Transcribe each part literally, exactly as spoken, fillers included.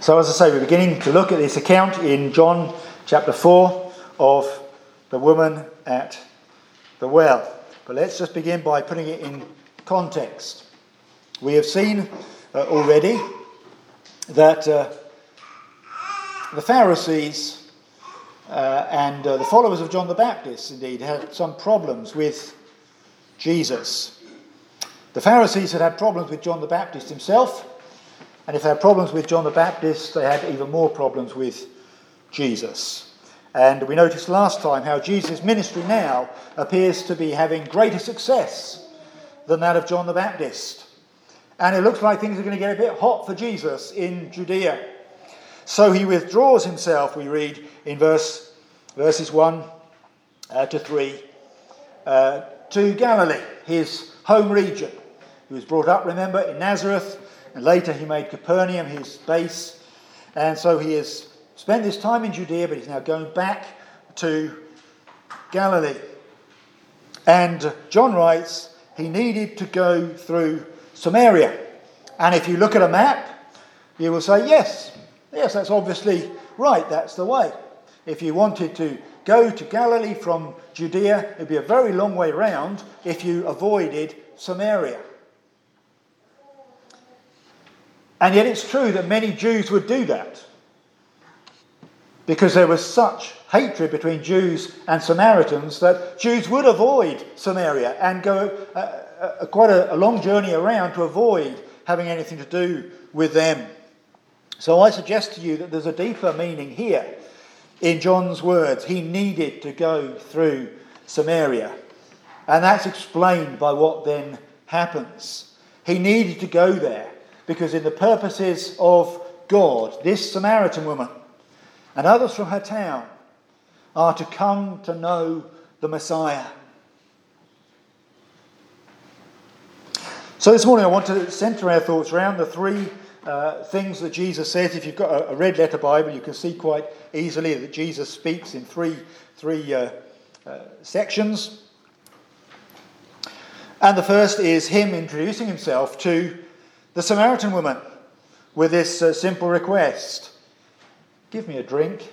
So as I say, we're beginning to look at this account in John chapter four of the woman at the well. But let's just begin by putting it in context. We have seen uh, already that uh, the Pharisees uh, and uh, the followers of John the Baptist, indeed, had some problems with Jesus. The Pharisees had had problems with John the Baptist himself, and if they had problems with John the Baptist, they had even more problems with Jesus. And we noticed last time how Jesus' ministry now appears to be having greater success than that of John the Baptist. And it looks like things are going to get a bit hot for Jesus in Judea. So he withdraws himself, we read in verse verses one uh, to three, uh, to Galilee, his home region. He was brought up, remember, in Nazareth, and later he made Capernaum his base. And so he has spent his time in Judea, but he's now going back to Galilee. And John writes he needed to go through Samaria. And if you look at a map, you will say, yes, yes, that's obviously right, that's the way. If you wanted to go to Galilee from Judea, it'd be a very long way round if you avoided Samaria. And yet it's true that many Jews would do that, because there was such hatred between Jews and Samaritans that Jews would avoid Samaria and go uh, uh, quite a, a long journey around to avoid having anything to do with them. So I suggest to you that there's a deeper meaning here in John's words. He needed to go through Samaria. And that's explained by what then happens. He needed to go there because in the purposes of God, this Samaritan woman and others from her town are to come to know the Messiah. So this morning I want to centre our thoughts around the three uh, things that Jesus says. If you've got a, a red letter Bible, you can see quite easily that Jesus speaks in three, three uh, uh, sections. And the first is him introducing himself to the Samaritan woman with this uh, simple request: give me a drink.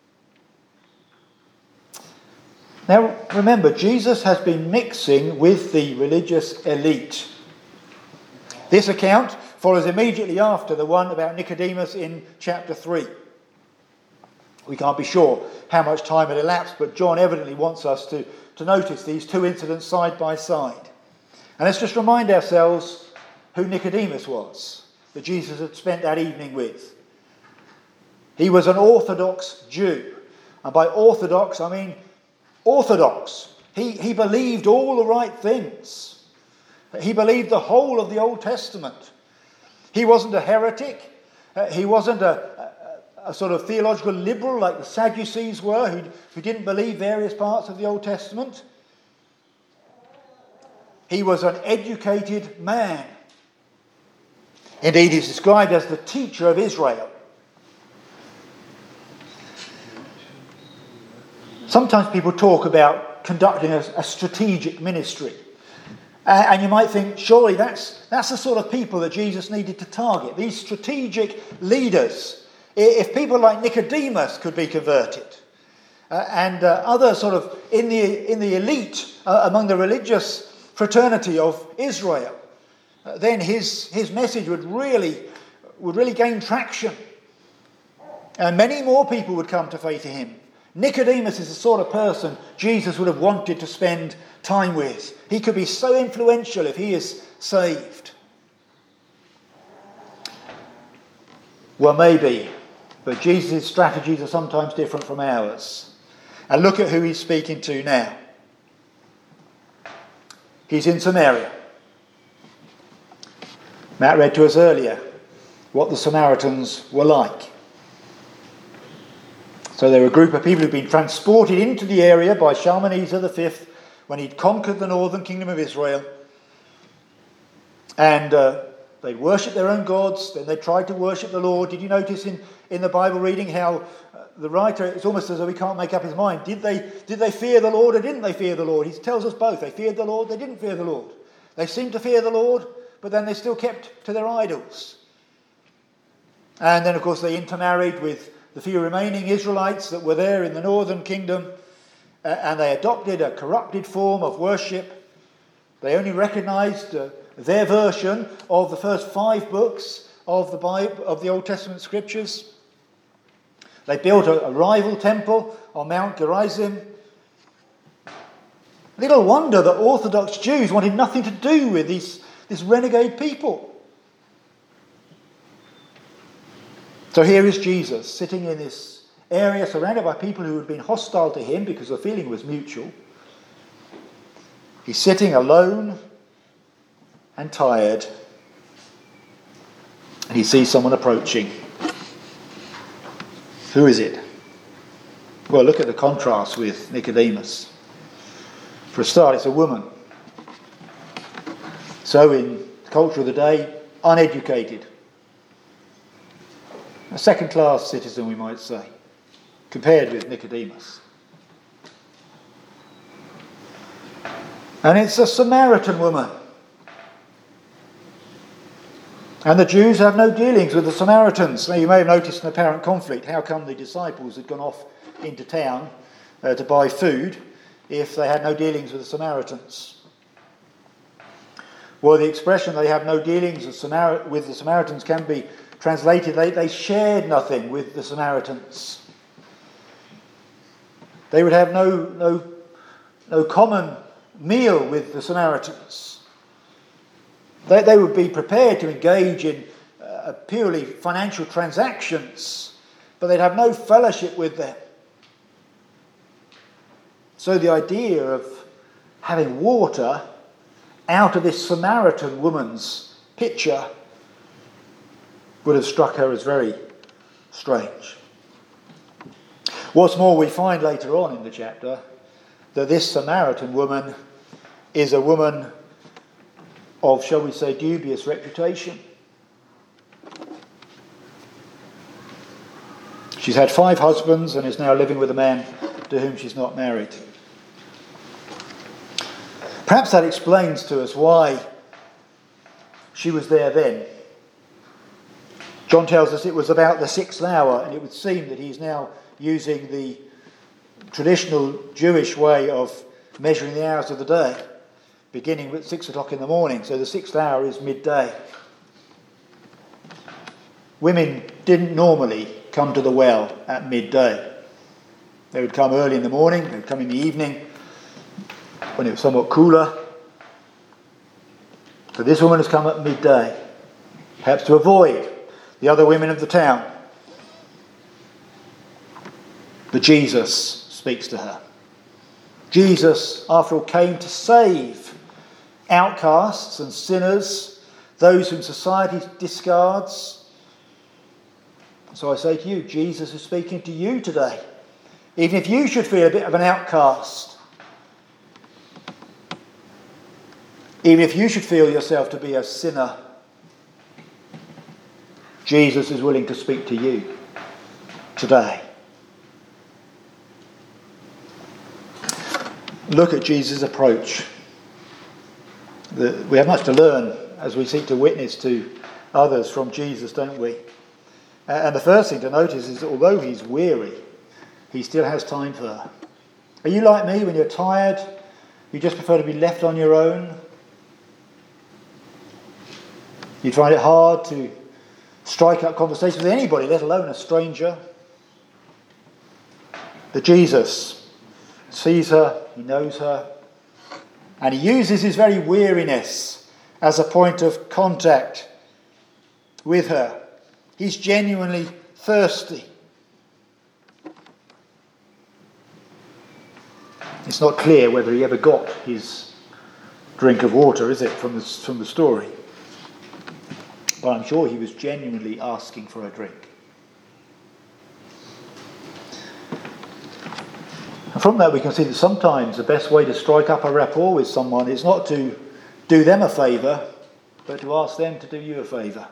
Now remember, Jesus has been mixing with the religious elite. This account follows immediately after the one about Nicodemus in chapter three. We can't be sure how much time had elapsed, but John evidently wants us to, to notice these two incidents side by side. And let's just remind ourselves who Nicodemus was, that Jesus had spent that evening with. He was an Orthodox Jew. And by Orthodox, I mean orthodox. He, he believed all the right things. He believed the whole of the Old Testament. He wasn't a heretic. Uh, he wasn't a, a, a sort of theological liberal like the Sadducees were, who, who didn't believe various parts of the Old Testament. He was an educated man. Indeed, he's described as the teacher of Israel. Sometimes people talk about conducting a, a strategic ministry. Uh, and you might think, surely that's, that's the sort of people that Jesus needed to target. These strategic leaders. If people like Nicodemus could be converted, uh, and uh, other sort of in the, in the elite uh, among the religious fraternity of Israel, Uh, then his, his message would really, would really gain traction. And many more people would come to faith in him. Nicodemus is the sort of person Jesus would have wanted to spend time with. He could be so influential if he is saved. Well, maybe. But Jesus' strategies are sometimes different from ours. And look at who he's speaking to now. He's in Samaria. Matt read to us earlier what the Samaritans were like. So they're a group of people who've been transported into the area by Shalmaneser the fifth when he'd conquered the northern kingdom of Israel. And uh, they worshipped their own gods, then they tried to worship the Lord. Did you notice in, in the Bible reading how uh, the writer, it's almost as though he can't make up his mind. Did they, did they fear the Lord or didn't they fear the Lord? He tells us both. They feared the Lord, they didn't fear the Lord. They seemed to fear the Lord, but then they still kept to their idols. And then, of course, they intermarried with the few remaining Israelites that were there in the northern kingdom, uh, and they adopted a corrupted form of worship. They only recognised uh, their version of the first five books of the Bible, of the Old Testament scriptures. They built a, a rival temple on Mount Gerizim. Little wonder that Orthodox Jews wanted nothing to do with these, this renegade people. So here is Jesus sitting in this area surrounded by people who had been hostile to him because the feeling was mutual. He's sitting alone and tired, and he sees someone approaching. Who is it? Well, look at the contrast with Nicodemus. For a start, it's a woman. So in the culture of the day, uneducated. A second-class citizen, we might say, compared with Nicodemus. And it's a Samaritan woman. And the Jews have no dealings with the Samaritans. Now, you may have noticed an apparent conflict. How come the disciples had gone off into town uh, to buy food if they had no dealings with the Samaritans? Well, the expression they have no dealings with, Samar- with the Samaritans can be translated, they, they shared nothing with the Samaritans. They would have no, no, no common meal with the Samaritans. They, they would be prepared to engage in uh, purely financial transactions, but they'd have no fellowship with them. So the idea of having water out of this Samaritan woman's pitcher would have struck her as very strange. What's more, we find later on in the chapter that this Samaritan woman is a woman of, shall we say, dubious reputation. She's had five husbands and is now living with a man to whom she's not married. Perhaps that explains to us why she was there then. John tells us it was about the sixth hour, and it would seem that he's now using the traditional Jewish way of measuring the hours of the day, beginning at six o'clock in the morning. So the sixth hour is midday. Women didn't normally come to the well at midday. They would come early in the morning, they would come in the evening when it was somewhat cooler. But this woman has come at midday, perhaps to avoid the other women of the town. But Jesus speaks to her. Jesus, after all, came to save outcasts and sinners, those whom society discards. So I say to you, Jesus is speaking to you today. Even if you should feel a bit of an outcast, even if you should feel yourself to be a sinner, Jesus is willing to speak to you today. Look at Jesus' approach. We have much to learn as we seek to witness to others from Jesus, don't we? And the first thing to notice is that although he's weary, he still has time for her. Are you like me when you're tired? You just prefer to be left on your own? You find it hard to strike up conversations with anybody, let alone a stranger. But Jesus sees her, he knows her, and he uses his very weariness as a point of contact with her. He's genuinely thirsty. It's not clear whether he ever got his drink of water, is it, from the, from the story? But I'm sure he was genuinely asking for a drink. And from that we can see that sometimes the best way to strike up a rapport with someone is not to do them a favour, but to ask them to do you a favour.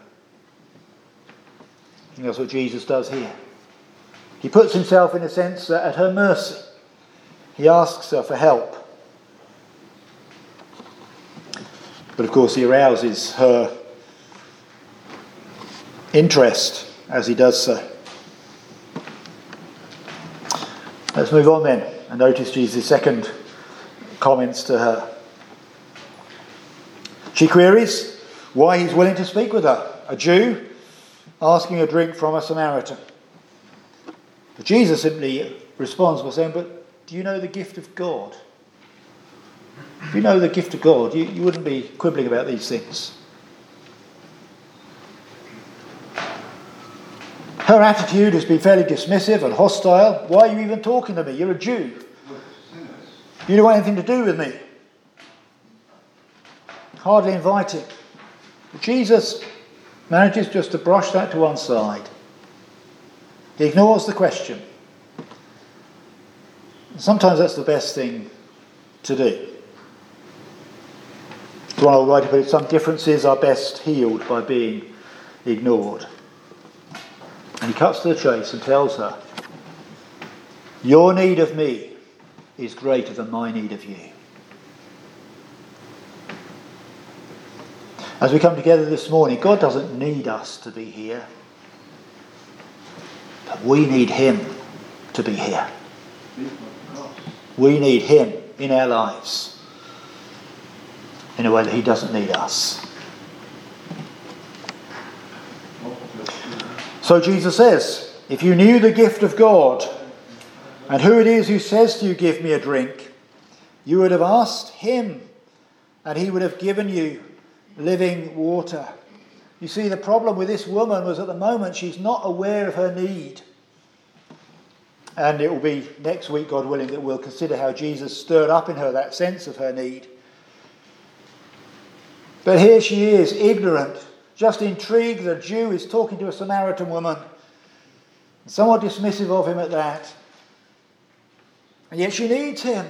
And that's what Jesus does here. He puts himself, in a sense, at her mercy. He asks her for help. But of course he arouses her interest as he does so. Let's move on then and notice Jesus' second comments to her. She queries why he's willing to speak with her, a Jew asking a drink from a Samaritan. But Jesus simply responds by saying, but do you know the gift of God? If you know the gift of God, you, you wouldn't be quibbling about these things. Her attitude has been fairly dismissive and hostile. Why are you even talking to me? You're a Jew. You don't want anything to do with me. Hardly inviting. But Jesus manages just to brush that to one side. He ignores the question. Sometimes that's the best thing to do. As one old writer put it, some differences are best healed by being ignored. And he cuts to the chase and tells her, your need of me is greater than my need of you. As we come together this morning, God doesn't need us to be here, but we need him to be here. We need him in our lives in a way that he doesn't need us. So Jesus says, if you knew the gift of God and who it is who says to you, give me a drink, you would have asked him and he would have given you living water. You see, the problem with this woman was at the moment she's not aware of her need. And it will be next week, God willing, that we'll consider how Jesus stirred up in her that sense of her need. But here she is, ignorant, just intrigued that a Jew is talking to a Samaritan woman, somewhat dismissive of him at that. And yet she needs him.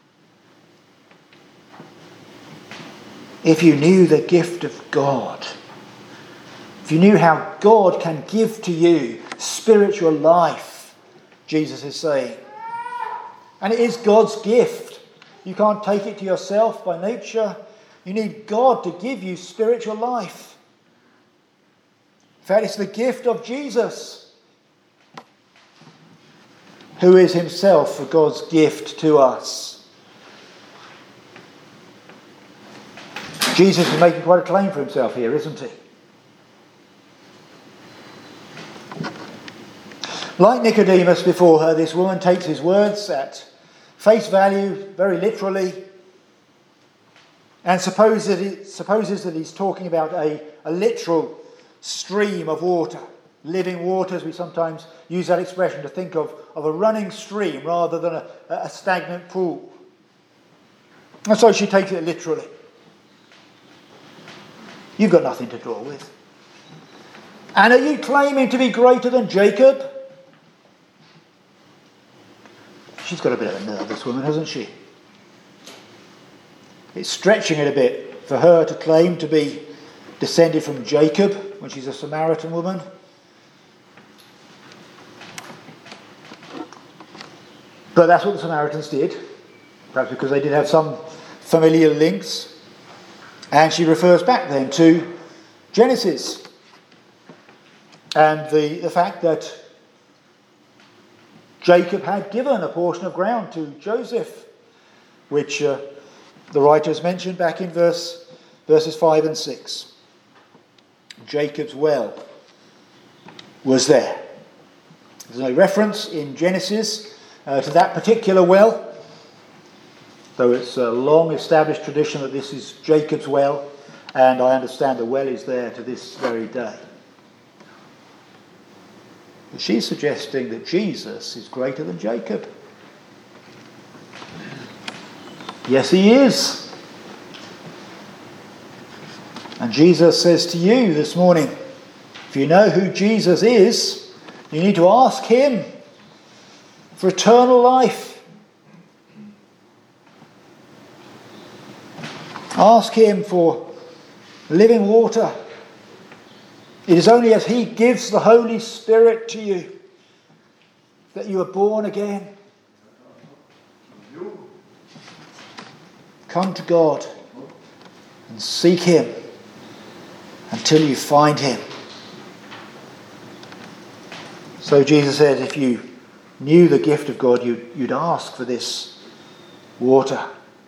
If you knew the gift of God, if you knew how God can give to you spiritual life, Jesus is saying. And it is God's gift. You can't take it to yourself by nature. You need God to give you spiritual life. In fact, it's the gift of Jesus, who is himself God's gift to us. Jesus is making quite a claim for himself here, isn't he? Like Nicodemus before her, this woman takes his words at face value, very literally, and supposes that, he, supposes that he's talking about a, a literal stream of water, living water, as we sometimes use that expression to think of, of a running stream rather than a, a stagnant pool. And so she takes it literally. You've got nothing to draw with. And are you claiming to be greater than Jacob? She's got a bit of a nerve, this woman, hasn't she? It's stretching it a bit for her to claim to be descended from Jacob when she's a Samaritan woman. But that's what the Samaritans did, perhaps because they did have some familiar links. And she refers back then to Genesis and the, the fact that Jacob had given a portion of ground to Joseph, which uh, the writers mentioned back in verse verses five and six. Jacob's well was there. There's no reference in Genesis uh, to that particular well, though it's a long established tradition that this is Jacob's well, and I understand the well is there to this very day. But she's suggesting that Jesus is greater than Jacob. Yes, he is. And Jesus says to you this morning, if you know who Jesus is, you need to ask him for eternal life. Ask him for living water. It is only as he gives the Holy Spirit to you that you are born again. Come to God and seek him until you find him. So Jesus said, if you knew the gift of God, you'd, you'd ask for this water.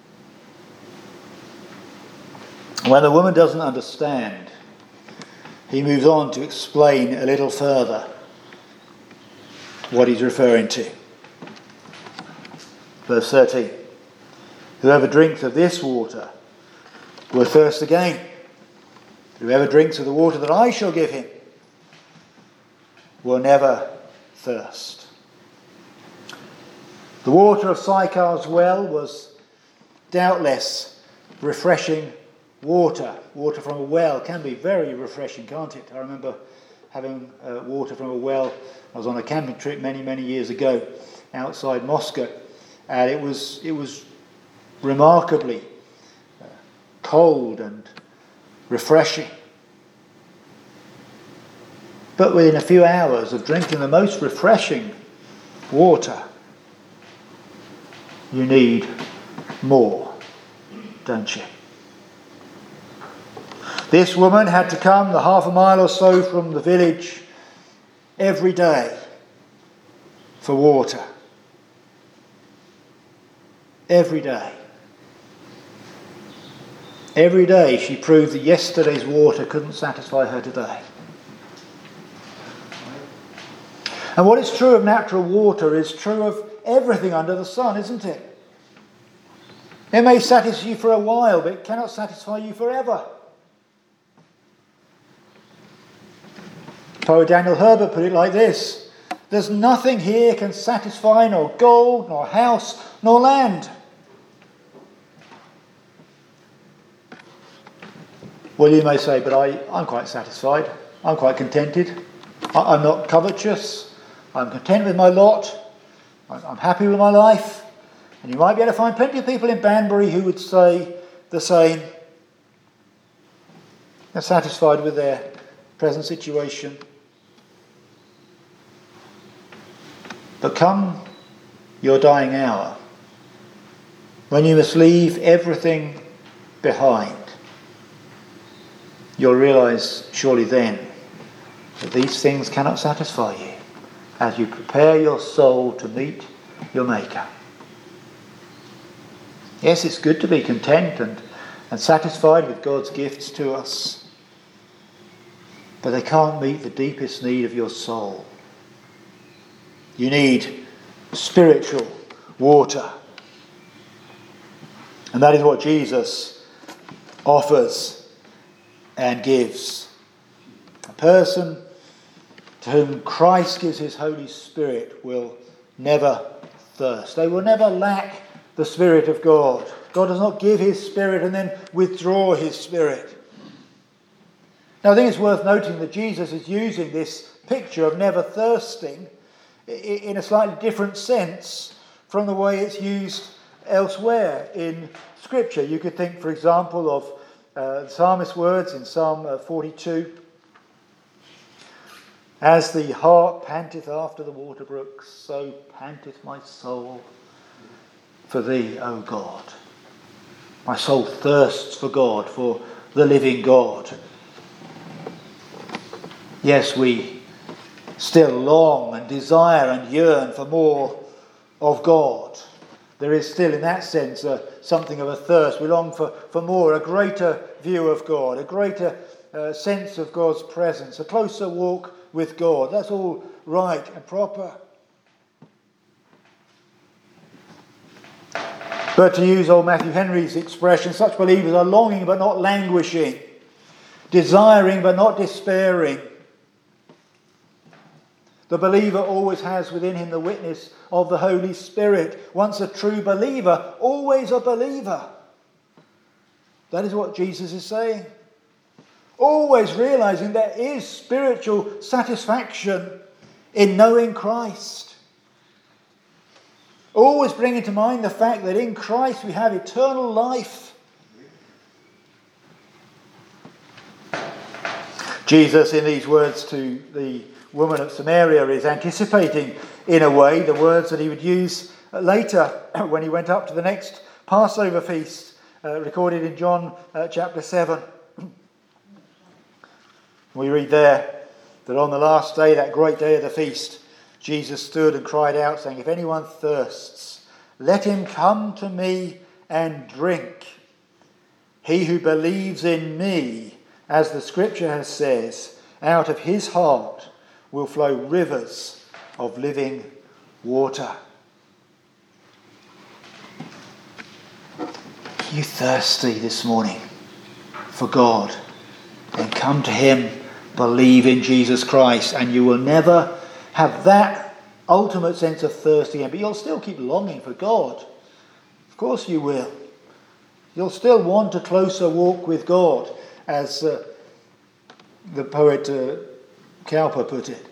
When the woman doesn't understand, he moves on to explain a little further what he's referring to. Verse thirteen. Whoever drinks of this water will thirst again. Whoever drinks of the water that I shall give him will never thirst. The water of Sychar's well was doubtless refreshing water. Water from a well can be very refreshing, can't it? I remember having uh, water from a well. I was on a camping trip many, many years ago outside Moscow, and it was it was remarkably uh, cold and refreshing. But within a few hours of drinking the most refreshing water, you need more, don't you? This woman had to come the half a mile or so from the village every day for water. Every day. Every day she proved that yesterday's water couldn't satisfy her today. And what is true of natural water is true of everything under the sun, isn't it? It may satisfy you for a while, but it cannot satisfy you forever. Poet Daniel Herbert put it like this: there's nothing here can satisfy, nor gold, nor house, nor land. Well, you may say, but I, I'm quite satisfied. I'm quite contented. I, I'm not covetous. I'm content with my lot. I'm, I'm happy with my life. And you might be able to find plenty of people in Banbury who would say the same. They're satisfied with their present situation. But come your dying hour, when you must leave everything behind, you'll realise surely then that these things cannot satisfy you as you prepare your soul to meet your Maker. Yes, it's good to be content and, and satisfied with God's gifts to us, but they can't meet the deepest need of your soul. You need spiritual water. And that is what Jesus offers and gives. A person to whom Christ gives his Holy Spirit will never thirst. They will never lack the Spirit of God. God does not give his Spirit and then withdraw his Spirit. Now I think it's worth noting that Jesus is using this picture of never thirsting in a slightly different sense from the way it's used elsewhere in Scripture. You could think, for example, of uh, the psalmist's words in Psalm uh, forty-two. As the hart panteth after the water brooks, so panteth my soul for thee, O God. My soul thirsts for God, for the living God. Yes, we still long and desire and yearn for more of God. There is still, in that sense, uh, something of a thirst. We long for, for more, a greater view of God, a greater uh, sense of God's presence, a closer walk with God. That's all right and proper. But to use old Matthew Henry's expression, such believers are longing but not languishing, desiring but not despairing. The believer always has within him the witness of the Holy Spirit. Once a true believer, always a believer. That is what Jesus is saying. Always realizing there is spiritual satisfaction in knowing Christ. Always bringing to mind the fact that in Christ we have eternal life. Jesus, in these words to the woman of Samaria, is anticipating, in a way, the words that he would use later when he went up to the next Passover feast, uh, recorded in John uh, chapter seven. We read there that on the last day, that great day of the feast, Jesus stood and cried out, saying, "If anyone thirsts, let him come to me and drink. He who believes in me, as the scripture has says, out of his heart will flow rivers of living water." Are you thirsty this morning for God? Then come to him, believe in Jesus Christ, and you will never have that ultimate sense of thirst again. But you'll still keep longing for God. Of course you will. You'll still want a closer walk with God, as uh, the poet uh, Cowper put it.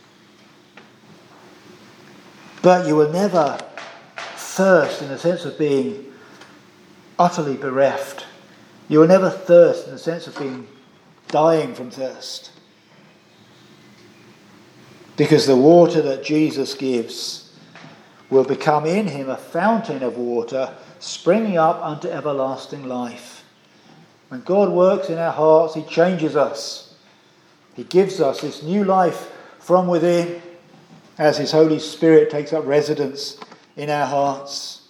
But you will never thirst in the sense of being utterly bereft. You will never thirst in the sense of being dying from thirst. Because the water that Jesus gives will become in him a fountain of water springing up unto everlasting life. When God works in our hearts, he changes us. He gives us this new life from within as his Holy Spirit takes up residence in our hearts.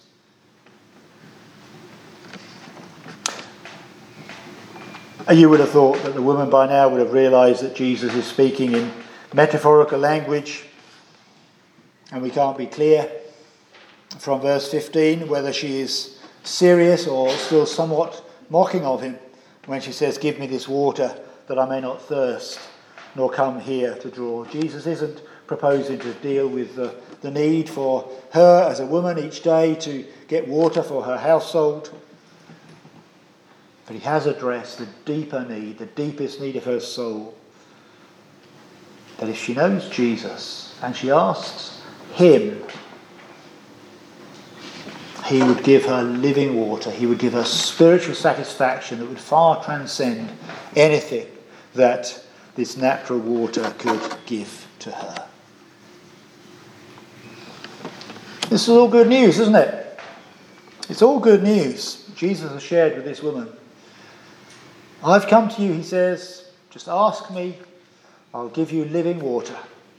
You would have thought that the woman by now would have realised that Jesus is speaking in metaphorical language, and we can't be clear from verse fifteen whether she is serious or still somewhat mocking of him when she says, "Give me this water that I may not thirst, nor come here to draw." Jesus isn't proposing to deal with the, the need for her as a woman each day to get water for her household. But he has addressed the deeper need, the deepest need of her soul. That if she knows Jesus and she asks him, he would give her living water. He would give her spiritual satisfaction that would far transcend anything that this natural water could give to her. This is all good news, isn't it? It's all good news Jesus has shared with this woman. "I've come to you," he says, "just ask me, I'll give you living water."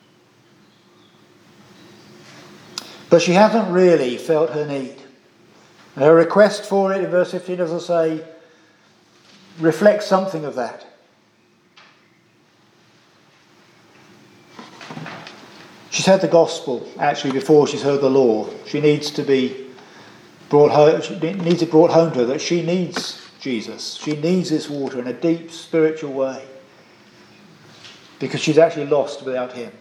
But she hasn't really felt her need. And her request for it in verse fifteen, as I say, reflects something of that. She's heard the gospel, actually, before she's heard the law. She needs to be brought home, she needs it brought home to her that she needs Jesus. She needs this water in a deep spiritual way, because she's actually lost without him.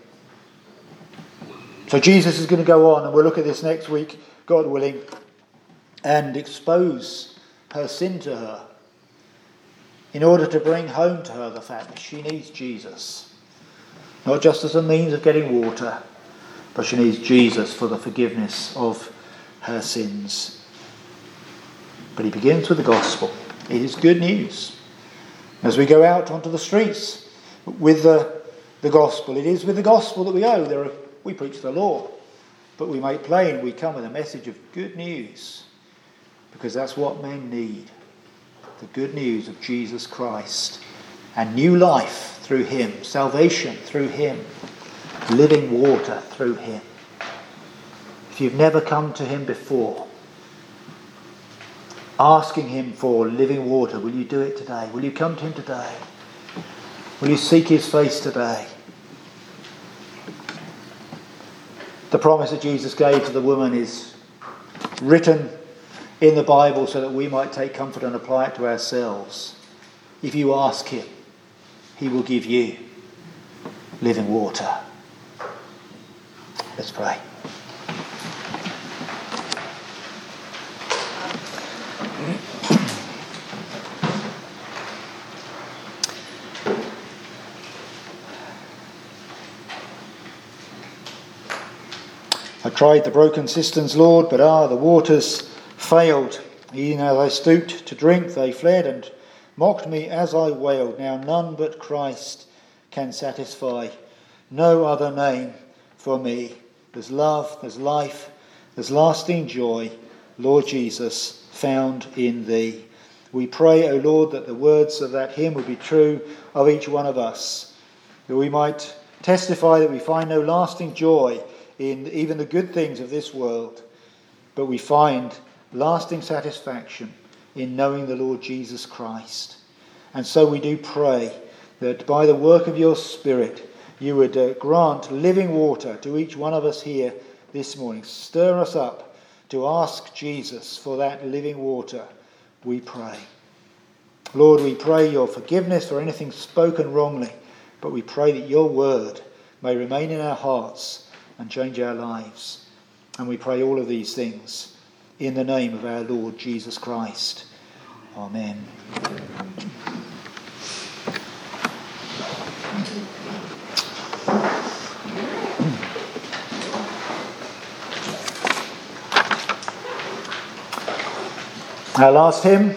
So Jesus is going to go on, and we'll look at this next week, God willing, and expose her sin to her in order to bring home to her the fact that she needs Jesus. Not just as a means of getting water, but she needs Jesus for the forgiveness of her sins. But he begins with the gospel. It is good news. As we go out onto the streets with the, the gospel, it is with the gospel that we go. There are, we preach the law, but we make plain we come with a message of good news, because that's what men need. The good news of Jesus Christ and new life through him, salvation through him, living water through him. If you've never come to him before, asking him for living water, will you do it today? Will you come to him today? Will you seek his face today? The promise that Jesus gave to the woman is written in the Bible so that we might take comfort and apply it to ourselves. If you ask him, he will give you living water. Let's pray. I tried the broken cisterns, Lord, but ah, the waters failed. Even as I stooped to drink, they fled and mocked me as I wailed. Now none but Christ can satisfy. No other name for me. There's love, there's life, there's lasting joy, Lord Jesus, found in thee. We pray, O Lord, that the words of that hymn would be true of each one of us, that we might testify that we find no lasting joy in even the good things of this world, but we find lasting satisfaction in knowing the Lord Jesus Christ. And so we do pray that by the work of your Spirit, you would uh, grant living water to each one of us here this morning. Stir us up to ask Jesus for that living water, we pray. Lord, we pray your forgiveness for anything spoken wrongly, but we pray that your word may remain in our hearts and change our lives. And we pray all of these things in the name of our Lord Jesus Christ. Amen. Our last hymn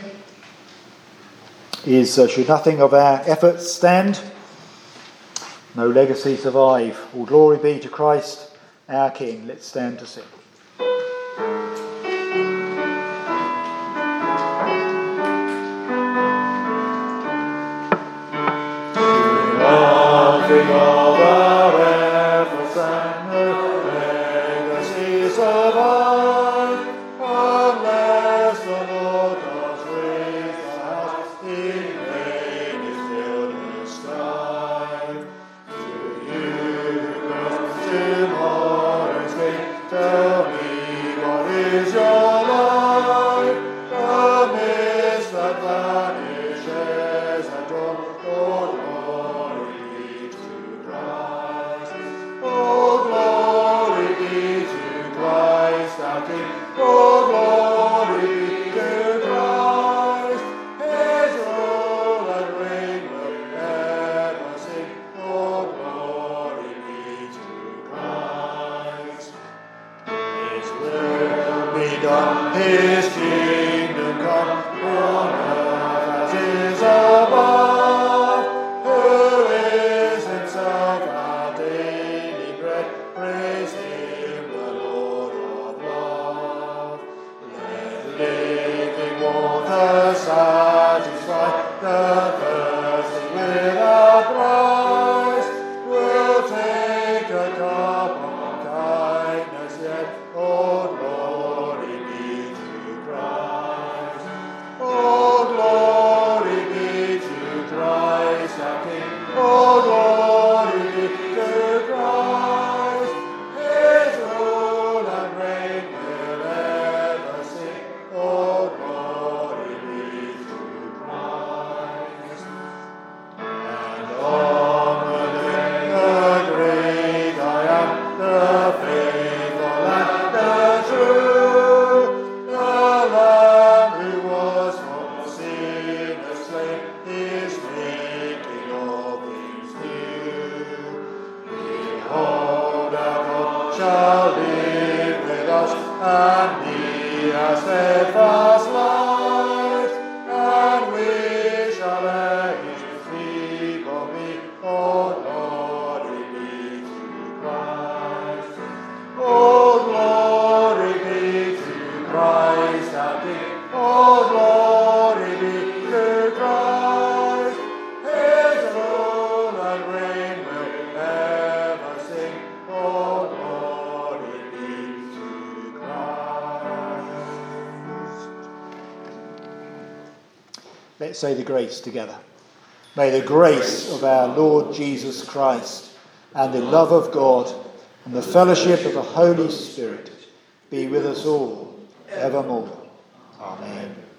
is uh, Should Nothing of Our Efforts Stand, No Legacy Survive. All glory be to Christ our King. Let's stand to sing. Nothing of our efforts and no legacy survive, unless the Lord does raise the house in vain is builders strive. To you who goes tomorrow's gate, tell me what is your life? Amidst that vanishes at dawn, Lord, glory be to Christ. Oh, glory be to Christ our King. Oh, glory be to Christ. His rule and reign will ever sing. Oh, glory be to Christ. His will be done, his kingdom come, on earth as is above. Who is himself our daily bread, praise him, the Lord of love. Let living water satisfy the thirsty without price. We'll take a cup of kindness yet, oh, glory be to Christ. Oh, glory be to Christ our King. Oh, glory be to Christ. His rule and reign will ever sing. Oh, glory be to Christ. And on the day the great I am, the faithful and the true, the Lamb who was for sinners slain is making all things new. Behold, our God shall live with us, and be our steadfast light, and we shall bear his feeble be. Oh, glory be to Christ. Oh, glory be to Christ our King. Oh, glory be to Christ. His rule and reign will ever sing. Oh, glory be to Christ. Let's say the grace together. May the grace of our Lord Jesus Christ and the love of God and the fellowship of the Holy Spirit be with us all evermore. Amen.